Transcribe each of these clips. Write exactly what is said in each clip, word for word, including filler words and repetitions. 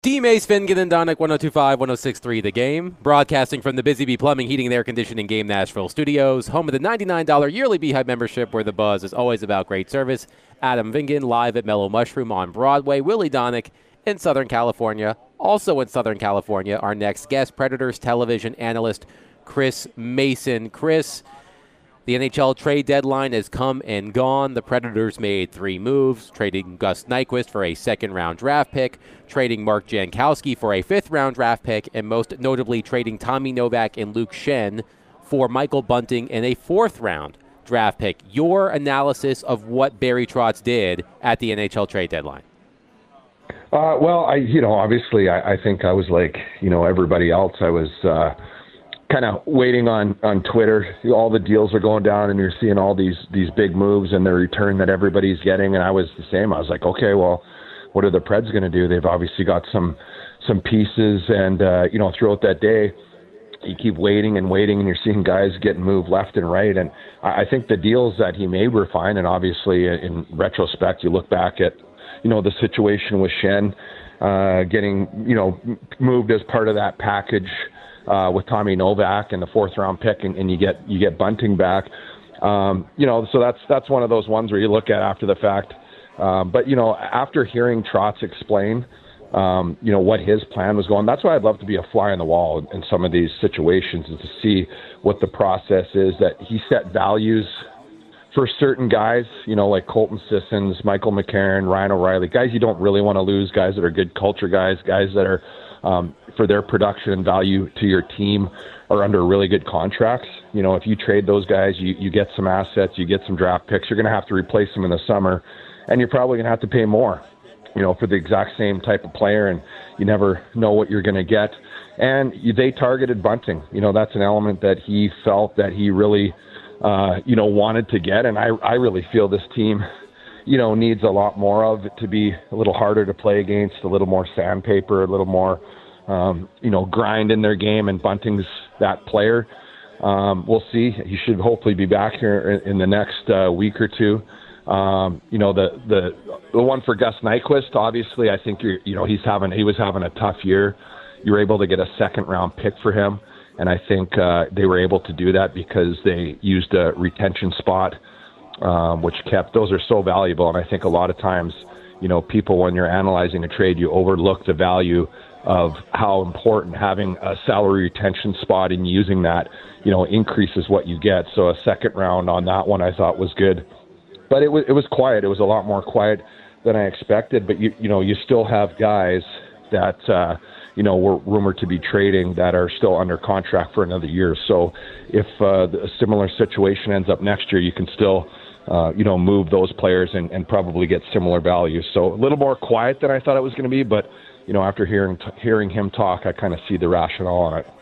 Team Ace, Finnegan and Donick, one oh two point five, one oh six point three The Game. Broadcasting from the Busy Bee Plumbing, Heating, and Air Conditioning Game Nashville Studios. Home of the ninety-nine dollars yearly Beehive membership where the buzz is always about great service. Adam Vingan live at Mellow Mushroom on Broadway. Willie Donick in Southern California. Also in Southern California, our next guest, Predators television analyst Chris Mason. Chris, the N H L trade deadline has come and gone. The Predators made three moves, trading Gus Nyquist for a second-round draft pick, trading Mark Jankowski for a fifth-round draft pick, and most notably trading Tommy Novak and Luke Schenn for Michael Bunting and a fourth-round draft pick. Your analysis of what Barry Trotz did at the N H L trade deadline. Uh, well, I, you know, obviously I, I think I was like, you know, everybody else. I was uh, kind of waiting on, on Twitter. All the deals are going down and you're seeing all these, these big moves and the return that everybody's getting. And I was the same. I was like, okay, well, what are the Preds going to do? They've obviously got some, some pieces and, uh, you know, throughout that day, you keep waiting and waiting and you're seeing guys getting moved left and right. And I, I think the deals that he made were fine. And obviously in retrospect, you look back at, you know, the situation with Schenn uh, getting, you know, moved as part of that package uh, with Tommy Novak and the fourth round pick, and, and you get you get Bunting back. Um, you know, so that's that's one of those ones where you look at after the fact. Um, but you know, after hearing Trotz explain, um, you know, what his plan was going, that's why I'd love to be a fly on the wall in, in some of these situations, is to see what the process is. That he set values for certain guys, you know, like Colton Sissons, Michael McCarron, Ryan O'Reilly, guys you don't really want to lose, guys that are good culture guys, guys that are, um, for their production and value to your team, are under really good contracts. You know, if you trade those guys, you, you get some assets, you get some draft picks, you're going to have to replace them in the summer, and you're probably going to have to pay more, you know, for the exact same type of player, and you never know what you're going to get. And they targeted Bunting. You know, that's an element that he felt that he really Uh, you know, wanted to get, and I, I really feel this team, you know, needs a lot more of it to be a little harder to play against, a little more sandpaper, a little more, um, you know, grind in their game, and Bunting's that player. Um, we'll see. He should hopefully be back here in, in the next uh, week or two. Um, you know, the, the the one for Gus Nyquist, obviously, I think, you're, you know, he's having he was having a tough year. You were able to get a second-round pick for him. And I think uh, they were able to do that because they used a retention spot, um, which kept, those are so valuable. And I think a lot of times, you know, people, when you're analyzing a trade, you overlook the value of how important having a salary retention spot and using that, you know, increases what you get. So a second round on that one I thought was good. But it was, it was quiet. It was a lot more quiet than I expected. But, you, you know, you still have guys that, uh, you know, were rumored to be trading that are still under contract for another year. So if uh, a similar situation ends up next year, you can still, uh, you know, move those players and, and probably get similar value. So a little more quiet than I thought it was going to be. But, you know, after hearing t- hearing him talk, I kind of see the rationale on it.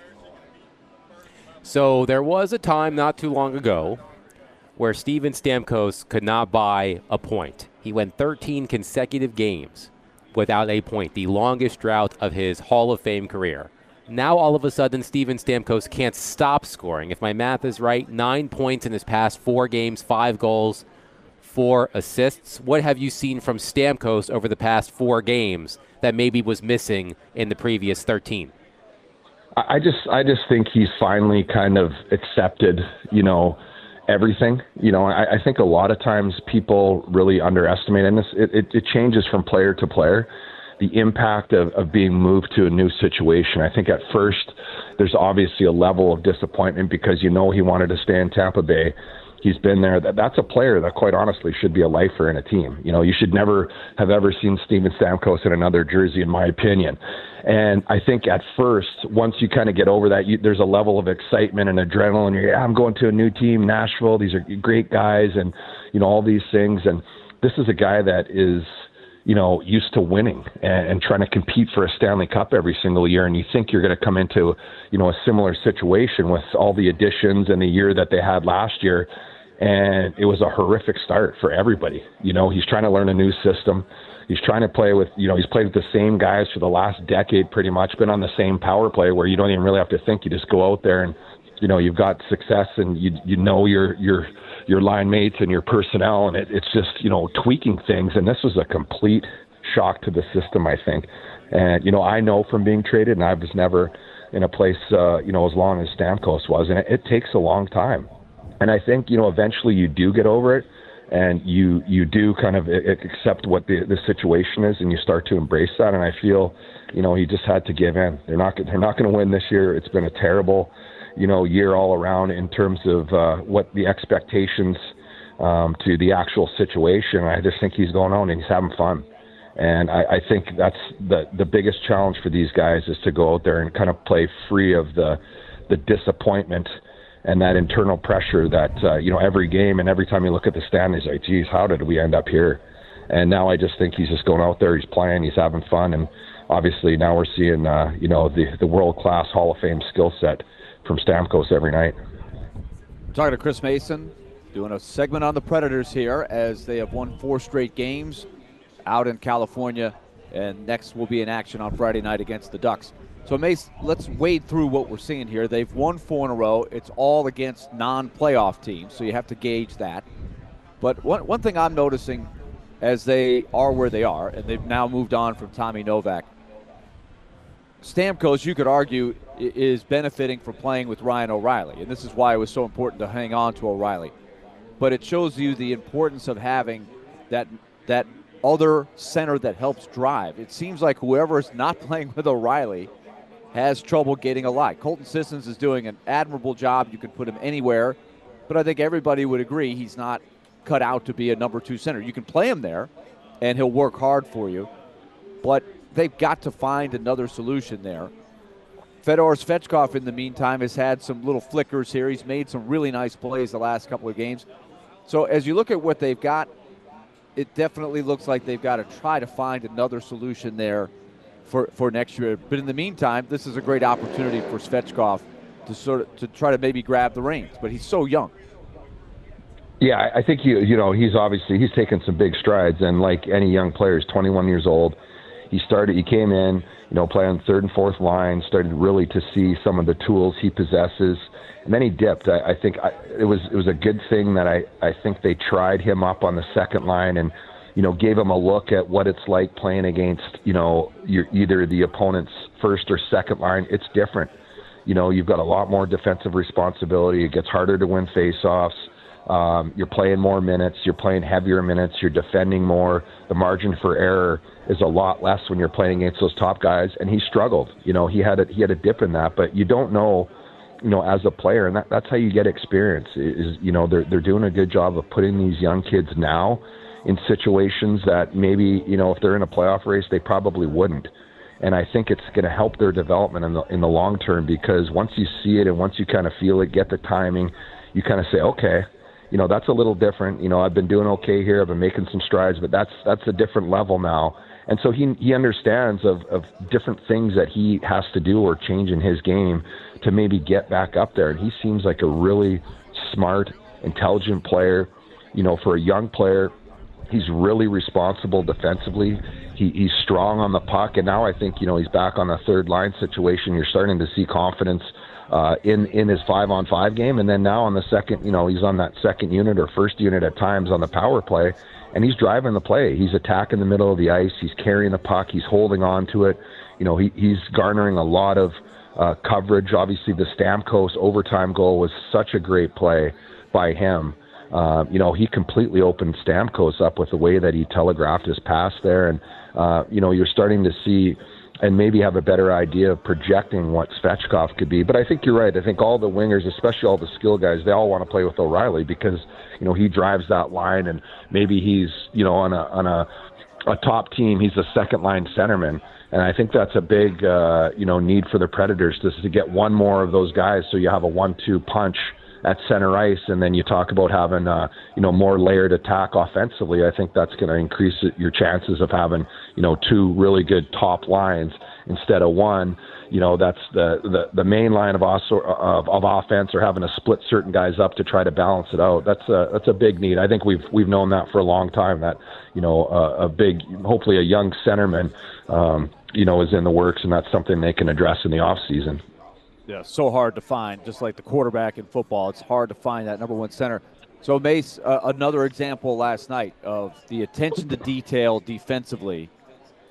So there was a time not too long ago where Steven Stamkos could not buy a point. He went thirteen consecutive games without a point, the longest drought of his Hall of Fame career. Now, all of a sudden, Steven Stamkos can't stop scoring. If my math is right, nine points in his past four games, five goals, four assists. What have you seen from Stamkos over the past four games that maybe was missing in the previous thirteen? I just, I just think he's finally kind of accepted, you know, everything. You know, I, I think a lot of times people really underestimate, and this it, it, it changes from player to player, the impact of, of being moved to a new situation. I think at first there's obviously a level of disappointment because you know he wanted to stay in Tampa Bay. He's been there. That That's a player that quite honestly should be a lifer in a team. You know, you should never have ever seen Steven Stamkos in another jersey, in my opinion. And I think at first, once you kind of get over that, you, there's a level of excitement and adrenaline. You're, yeah, I'm going to a new team, Nashville. These are great guys, and you know all these things. And this is a guy that is, you know, used to winning and, and trying to compete for a Stanley Cup every single year. And you think you're going to come into, you know, a similar situation with all the additions and the year that they had last year. And it was a horrific start for everybody. You know, he's trying to learn a new system. He's trying to play with, you know, he's played with the same guys for the last decade pretty much, been on the same power play where you don't even really have to think. You just go out there and, you know, you've got success and you you know your your your line mates and your personnel, and it, it's just, you know, tweaking things. And this was a complete shock to the system, I think. And, you know, I know from being traded, and I was never in a place, uh, you know, as long as Stamkos was, and it, it takes a long time. And I think, you know, eventually you do get over it, and you you do kind of accept what the, the situation is, and you start to embrace that. And I feel, you know, he just had to give in. They're not they're not going to win this year. It's been a terrible, you know, year all around in terms of uh, what the expectations um, to the actual situation. I just think he's going on and he's having fun. And I, I think that's the the biggest challenge for these guys, is to go out there and kind of play free of the the disappointment and that internal pressure that, uh, you know, every game and every time you look at the standings, like, geez, how did we end up here? And now I just think he's just going out there, he's playing, he's having fun. And obviously now we're seeing, uh, you know, the, the world-class Hall of Fame skill set from Stamkos every night. Talking to Chris Mason, doing a segment on the Predators here as they have won four straight games out in California, and next will be in action on Friday night against the Ducks. So, Mace, let's wade through what we're seeing here. They've won four in a row. It's all against non-playoff teams, so you have to gauge that. But one, one thing I'm noticing as they are where they are, and they've now moved on from Tommy Novak, Stamkos, you could argue, is benefiting from playing with Ryan O'Reilly, and this is why it was so important to hang on to O'Reilly. But it shows you the importance of having that that other center that helps drive. It seems like whoever is not playing with O'Reilly has trouble getting a lot. Colton Sissons is doing an admirable job. You can put him anywhere, but I think everybody would agree he's not cut out to be a number two center. You can play him there, and he'll work hard for you, but they've got to find another solution there. Fedor Svechkov, in the meantime, has had some little flickers here. He's made some really nice plays the last couple of games. So as you look at what they've got, it definitely looks like they've got to try to find another solution there for, for next year. But in the meantime, this is a great opportunity for Svechkov to sort of to try to maybe grab the reins. But he's so young. Yeah, I think you you know he's obviously he's taken some big strides, and like any young player, he's twenty-one years old. He started, he came in, you know, playing third and fourth line, started really to see some of the tools he possesses, and then he dipped. I, I think I, it was it was a good thing that I, I think they tried him up on the second line and, you know, gave him a look at what it's like playing against, you know, your, either the opponent's first or second line. It's different. You know, you've got a lot more defensive responsibility. It gets harder to win faceoffs. Um, you're playing more minutes, you're playing heavier minutes, you're defending more. The margin for error is a lot less when you're playing against those top guys, and he struggled. You know, he had a, he had a dip in that, but you don't know, you know, as a player, and that, that's how you get experience. Is you know they're they're doing a good job of putting these young kids now in situations that maybe, you know, if they're in a playoff race, they probably wouldn't. And I think it's going to help their development in the in the long term, because once you see it and once you kind of feel it, get the timing, you kind of say, okay, you know, that's a little different. You know, I've been doing okay here. I've been making some strides, but that's that's a different level now. And so he he understands of, of different things that he has to do or change in his game to maybe get back up there. And he seems like a really smart, intelligent player. You know, for a young player, he's really responsible defensively. He, he's strong on the puck. And now I think, you know, he's back on a third line situation. You're starting to see confidence Uh, in, in his five-on-five game, and then now on the second, you know, he's on that second unit or first unit at times on the power play, and he's driving the play. He's attacking the middle of the ice. He's carrying the puck. He's holding on to it. You know, he, he's garnering a lot of uh, coverage. Obviously, the Stamkos overtime goal was such a great play by him. Uh, you know, he completely opened Stamkos up with the way that he telegraphed his pass there, and, uh, you know, you're starting to see and maybe have a better idea of projecting what Svechkov could be. But I think you're right. I think all the wingers, especially all the skill guys, they all want to play with O'Reilly because, you know, he drives that line, and maybe he's, you know, on a on a, a top team, he's a second line centerman. And I think that's a big, uh, you know, need for the Predators, just to get one more of those guys so you have a one two punch at center ice, and then you talk about having, uh, you know, more layered attack offensively. I think that's going to increase your chances of having, you know, two really good top lines instead of one. You know, that's the the, the main line of, also, of of offense, or having to split certain guys up to try to balance it out. That's a that's a big need. I think we've we've known that for a long time. That, you know, a, a big, hopefully a young centerman, um, you know, is in the works, and that's something they can address in the off season. Yeah, so hard to find, just like the quarterback in football. It's hard to find that number one center. So, Mace, uh, another example last night of the attention to detail defensively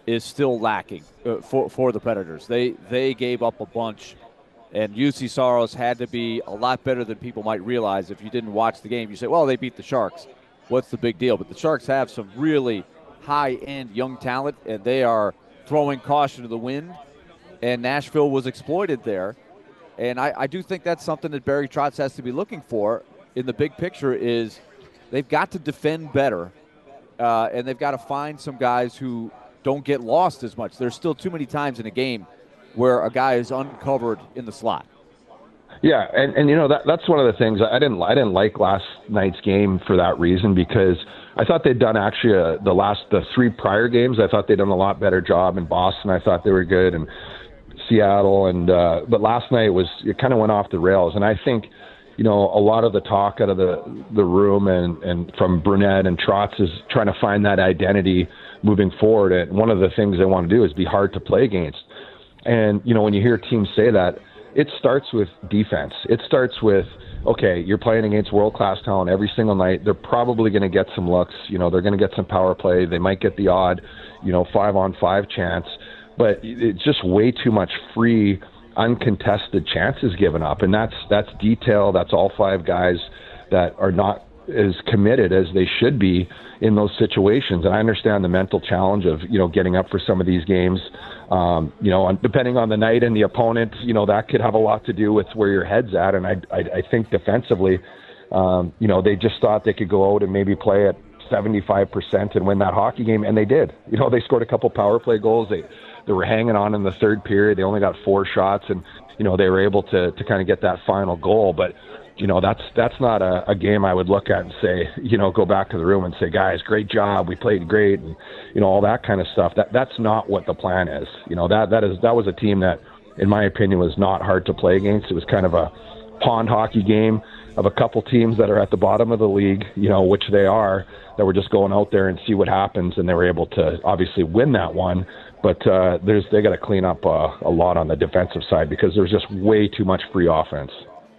is still lacking uh, for for the Predators. They they gave up a bunch, and U C Saros had to be a lot better than people might realize. If you didn't watch the game, you say, well, they beat the Sharks. What's the big deal? But the Sharks have some really high-end young talent, and they are throwing caution to the wind, and Nashville was exploited there. And I, I do think that's something that Barry Trotz has to be looking for in the big picture is they've got to defend better, uh, and they've got to find some guys who don't get lost as much. There's still too many times in a game where a guy is uncovered in the slot. Yeah, and, and you know that that's one of the things I didn't I didn't like last night's game for that reason, because I thought they'd done actually a, the last the three prior games. I thought they'd done a lot better job in Boston. I thought they were good, and Seattle, and uh, but last night was it kind of went off the rails. And I think, you know, a lot of the talk out of the the room and and from Brunette and Trotz is trying to find that identity moving forward. And one of the things they want to do is be hard to play against. And you know, when you hear teams say that, it starts with defense. It starts with, okay, you're playing against world-class talent every single night. They're probably going to get some looks. You know, they're going to get some power play. They might get the odd, you know, five-on-five chance. But it's just way too much free, uncontested chances given up. And that's that's detail. That's all five guys that are not as committed as they should be in those situations. And I understand the mental challenge of, you know, getting up for some of these games. Um, you know, and depending on the night and the opponent, you know, that could have a lot to do with where your head's at. And I, I, I think defensively, um, you know, they just thought they could go out and maybe play at seventy-five percent and win that hockey game, and they did. You know, they scored a couple power play goals. They they were hanging on in the third period. They only got four shots, and you know, they were able to to kind of get that final goal. But you know, that's that's not a, a game I would look at and say, you know, go back to the room and say, guys, great job, we played great, and you know, all that kind of stuff. That that's not what the plan is. You know, that that is that was a team that, in my opinion, was not hard to play against. It was kind of a pond hockey game of a couple teams that are at the bottom of the league, you know, which they are, that were just going out there and see what happens, and they were able to obviously win that one. But uh, there's they got to clean up uh, a lot on the defensive side, because there's just way too much free offense.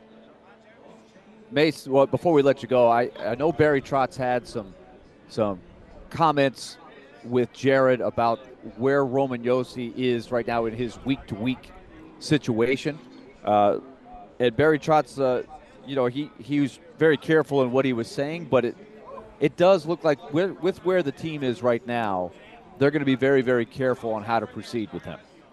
Mace, well, before we let you go, I, I know Barry Trotz had some some comments with Jared about where Roman Josi is right now in his week-to-week situation. Uh, and Barry Trotz, uh, you know, he, he was very careful in what he was saying, but it it does look like with, with where the team is right now, they're going to be very, very careful on how to proceed with him.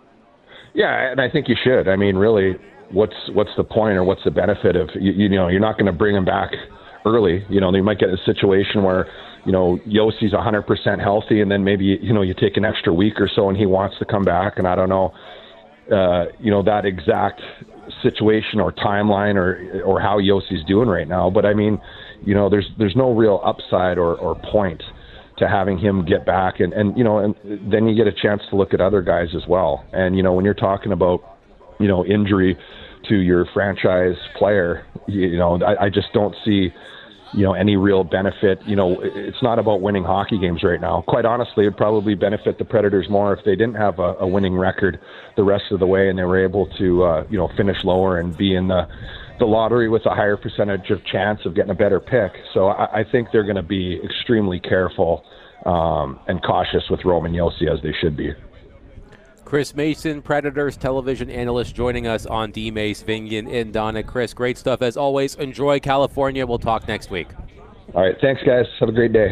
Yeah, and I think you should. I mean, really, what's what's the point or what's the benefit of, you, you know, you're not going to bring him back early. You know, you might get a situation where, you know, Yossi's one hundred percent healthy, and then maybe, you know, you take an extra week or so and he wants to come back, and I don't know, uh, you know, that exact situation or timeline or or how Yossi's doing right now. But I mean, you know, there's there's no real upside or, or point to having him get back, and, and you know, and then you get a chance to look at other guys as well. And you know, when you're talking about, you know, injury to your franchise player, you, you know, I, I just don't see, you know, any real benefit. You know, it's not about winning hockey games right now. Quite honestly, it'd probably benefit the Predators more if they didn't have a, a winning record the rest of the way, and they were able to, uh, you know, finish lower and be in the the lottery with a higher percentage of chance of getting a better pick. So I, I think they're going to be extremely careful um, and cautious with Roman Josi, as they should be. Chris Mason, Predators television analyst, joining us on D-Mace, Vingan, and Donna. Chris, great stuff as always. Enjoy California. We'll talk next week. All right. Thanks, guys. Have a great day.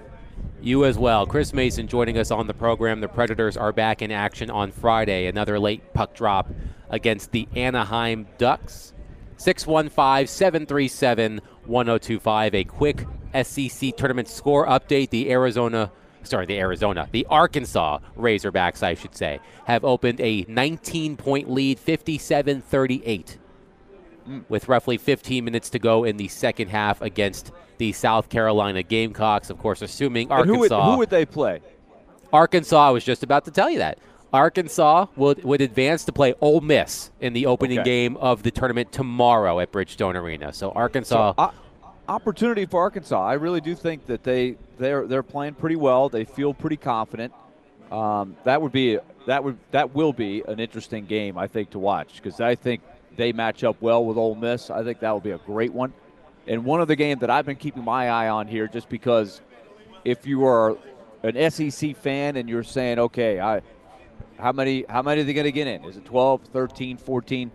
You as well. Chris Mason joining us on the program. The Predators are back in action on Friday. Another late puck drop against the Anaheim Ducks. six one five, seven three seven, one zero two five. A quick S E C tournament score update. The Arizona, sorry, the Arizona, the Arkansas Razorbacks, I should say, have opened a nineteen-point lead, fifty-seven thirty-eight, mm. with roughly fifteen minutes to go in the second half against the South Carolina Gamecocks. Of course, assuming Arkansas. Who would, who would they play? Arkansas, I was just about to tell you that. Arkansas would, would advance to play Ole Miss in the opening okay. game of the tournament tomorrow at Bridgestone Arena. So Arkansas. So, uh, opportunity for Arkansas. I really do think that they they're they're playing pretty well. They feel pretty confident. Um, that would be that would that will be an interesting game, I think, to watch, because I think they match up well with Ole Miss. I think that will be a great one. And one of the games that I've been keeping my eye on here, just because if you are an S E C fan and you're saying, okay, I, how many how many are they going to get in? Is it twelve, thirteen, fourteen?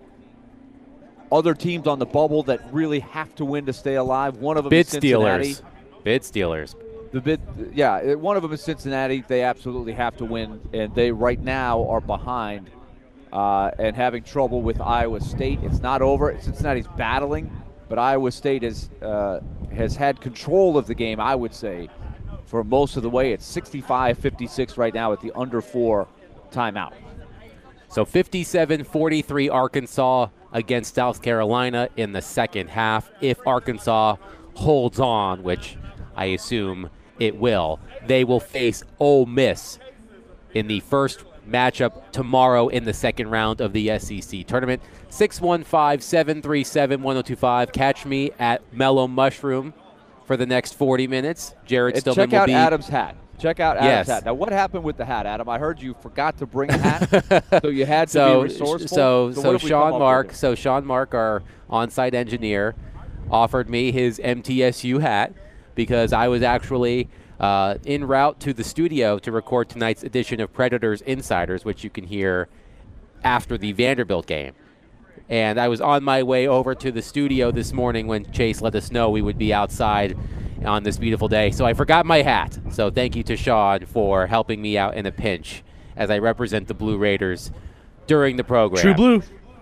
Other teams on the bubble that really have to win to stay alive. One of them Bid is Cincinnati. Steelers. Bid Steelers. The bid, yeah, one of them is Cincinnati. They absolutely have to win, and they right now are behind uh, and having trouble with Iowa State. It's not over. Cincinnati's battling, but Iowa State has uh, has had control of the game, I would say, for most of the way. It's sixty-five fifty-six right now at the under four timeout. So fifty-seven forty-three Arkansas against South Carolina in the second half. If Arkansas holds on, which I assume it will, they will face Ole Miss in the first matchup tomorrow in the second round of the S E C tournament. six one five, seven three seven, one oh two five. Catch me at Mellow Mushroom for the next forty minutes. Jared And Stillman check out will be Adam's hat. Check out Adam's Yes. hat. Now, what happened with the hat, Adam? I heard you forgot to bring a hat, so you had to so, be resourceful. So, what so have we come Sean up Mark, with? so Sean Mark, our on-site engineer, offered me his M T S U hat because I was actually uh, en route to the studio to record tonight's edition of Predators Insiders, which you can hear after the Vanderbilt game. And I was on my way over to the studio this morning when Chase let us know we would be outside on this beautiful day. So I forgot my hat. So thank you to Sean for helping me out in a pinch as I represent the Blue Raiders during the program. True Blue.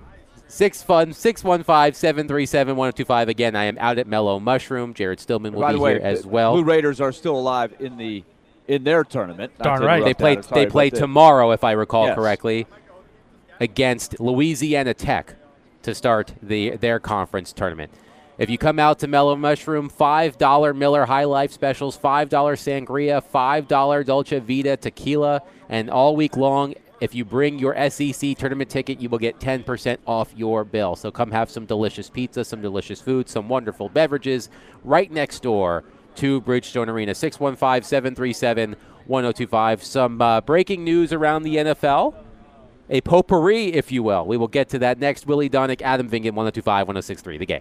Six fun six one five, seven three seven, one oh two five. Again, I am out at Mellow Mushroom. Jared Stillman will By be the way, here as the well. Blue Raiders are still alive in the in their tournament. Not Darn to right. interrupt They play Adam, sorry they play about that. tomorrow, if I recall Yes. correctly, against Louisiana Tech to start the their conference tournament. If you come out to Mellow Mushroom, five dollar Miller High Life specials, five dollar Sangria, five dollar Dolce Vita Tequila, and all week long, if you bring your S E C tournament ticket, you will get ten percent off your bill. So come have some delicious pizza, some delicious food, some wonderful beverages right next door to Bridgestone Arena. six one five, seven three seven, one oh two five. Some uh, breaking news around the N F L. A potpourri, if you will. We will get to that next. Willie Donick, Adam Vingan, one oh two five, one oh six three, The Game.